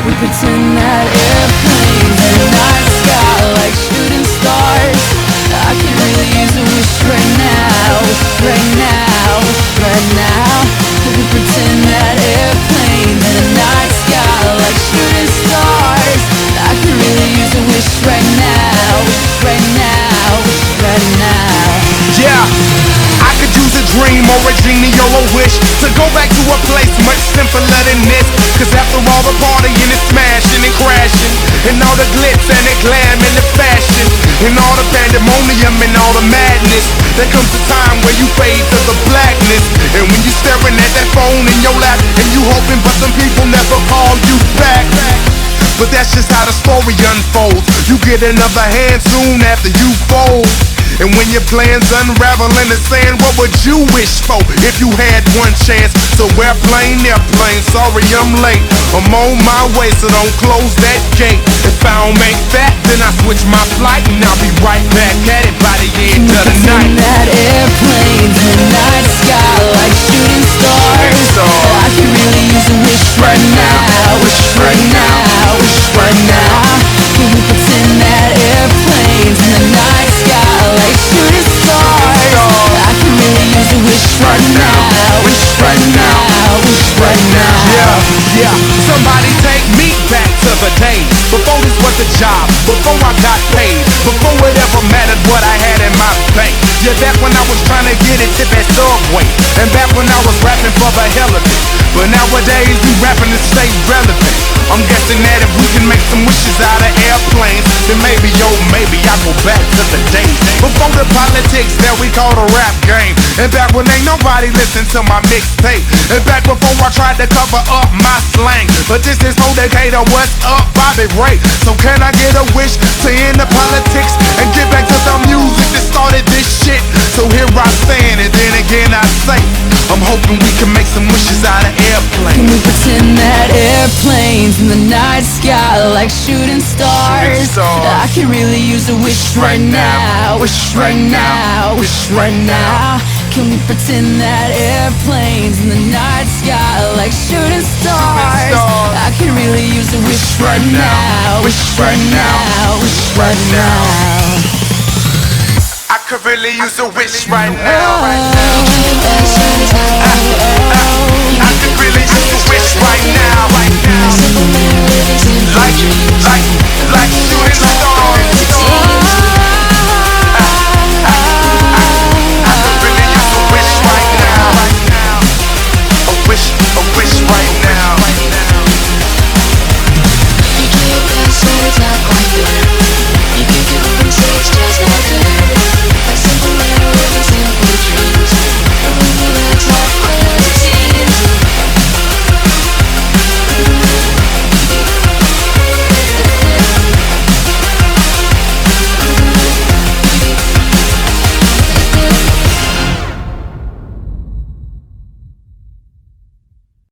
We pretend that airplanes in the night sky like shooting stars. I could really use a wish right now, wish right now, wish right now. We pretend that airplanes in the night sky like shooting stars. I could really use a wish right now, wish right now, wish right now. Yeah, I could use a dream or a genie or a wish to go back to a place much simpler than this. Cause after all the partying and smashing and crashing, and all the glitz and the glam and the fashion, and all the pandemonium and all the madness, there comes a time where you fade to the blackness. And when you staring at that phone in your lap, and you hoping but some people never call you back. But that's just how the story unfolds. You get another hand soon after you fold. And when your plans unravel in the sand, what would you wish for if you had one chance? So airplane, sorry I'm late. I'm on my way, so don't close that gate. If I don't make that, then I switch my flight, and I'll be right back at it by the end of the night. That airplanes in the night sky like shooting stars. I could really use a wish right now, wish right now, wish right now. Can we pretend that airplanes in the night sky like shooting stars? I could really use a wish right now, wish right now, wish right now. Yeah, somebody take me back to the days before this was a job, before I got paid, before it ever mattered what I had in my bank. Yeah, back when I was trying to get it to that subway, and back when I was rapping for the hell of it. But nowadays we rapping to stay relevant. I'm guessing that if we can make some wishes out of airplanes, then maybe, yo, maybe I go back to the days before the politics that we call the rap game, and back when ain't nobody listened to my mixtape, and back before I tried to cover up my slang. But this is for Decatur, what's up, Bobby Ray? So can I get a wish to end the politics and get back to the music that started this shit? So here I stand, and then again I say, I'm hoping we can make some wishes out of airplanes. Can we pretend that airplanes in the night sky like shooting stars? I could really use a wish right now, wish right now, wish right now. Can we pretend that airplanes in the night sky like shooting stars? I could really use a wish right now, wish right now, wish right now. I could really use a wish right now. I could really use a wish right now.